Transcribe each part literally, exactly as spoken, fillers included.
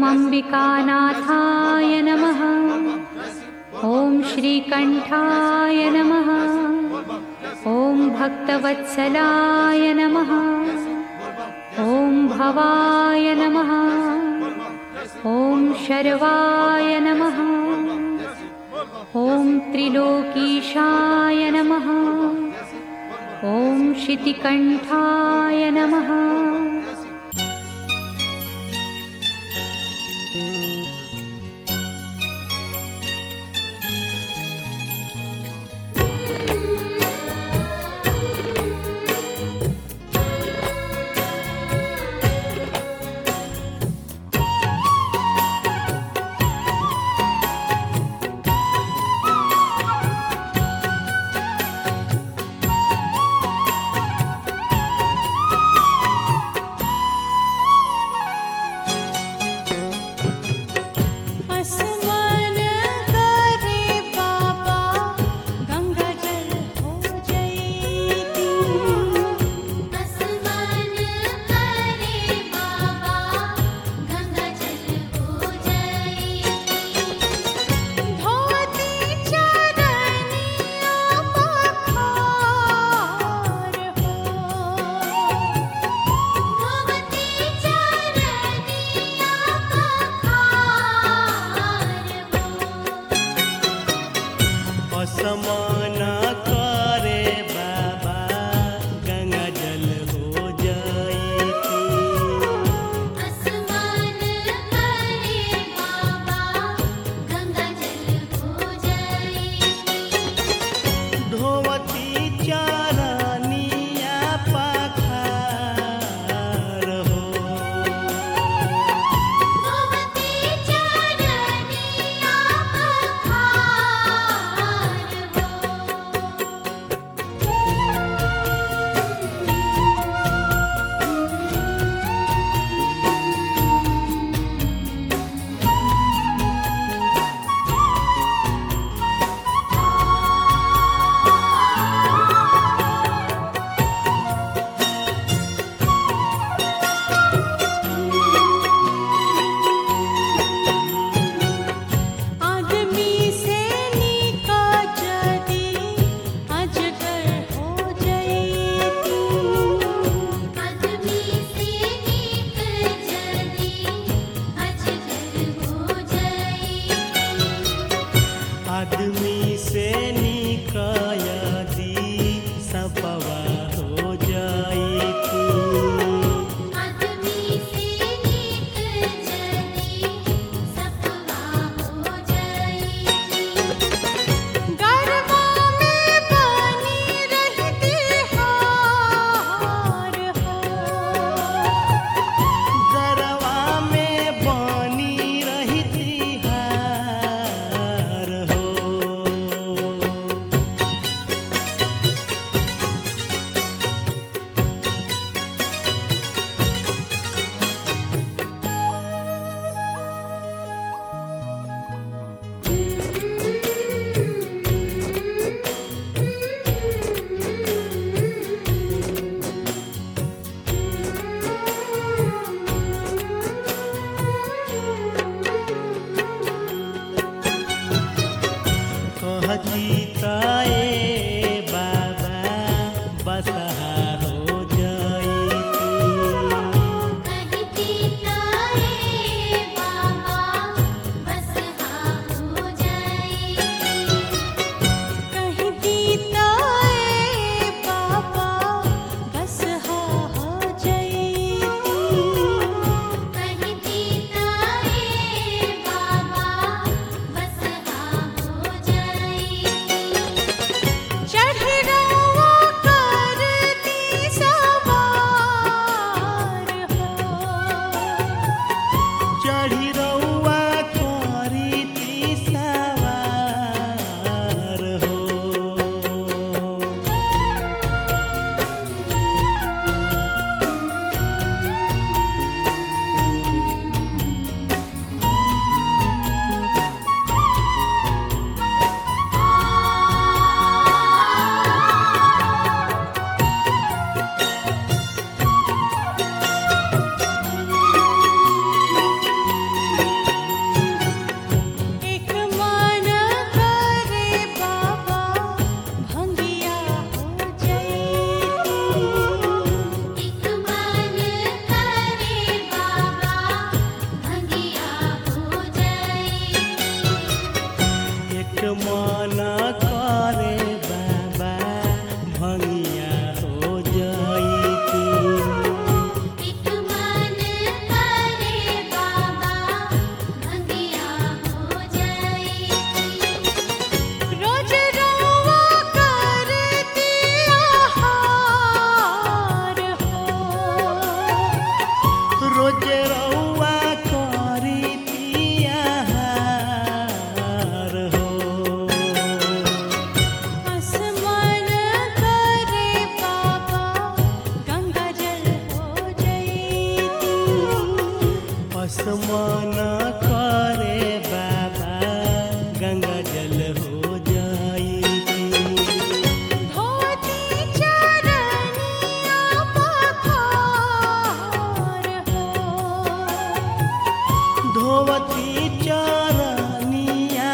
अंबिकानाथाय नमः। ॐ श्रीकण्ठाय नमः। ॐ भक्तवत्सलाय नमः। ॐ भवाय नमः। ॐ शर्वाय नमः। ॐ त्रिलोकीशाय नमः। ॐ शितिकण्ठाय नमः। असमाना करे बाबा भंगिया हो जाईती। एक मन करे बाबा भंगिया हो जाईती। रोज रउआ करती आहार हो, रोज रउआ करीती आहार हो। असमान करे बाबा गंगा जल हो जाईती। असमाना करे बाबा गंगा जल हो जाईती। धोती चरनिया पखार हो, धोवती चरनिया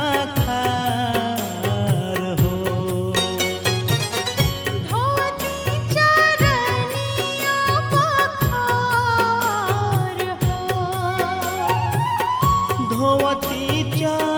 पखार हो। धोती चरनिया पखार हो। धोवती चरनिया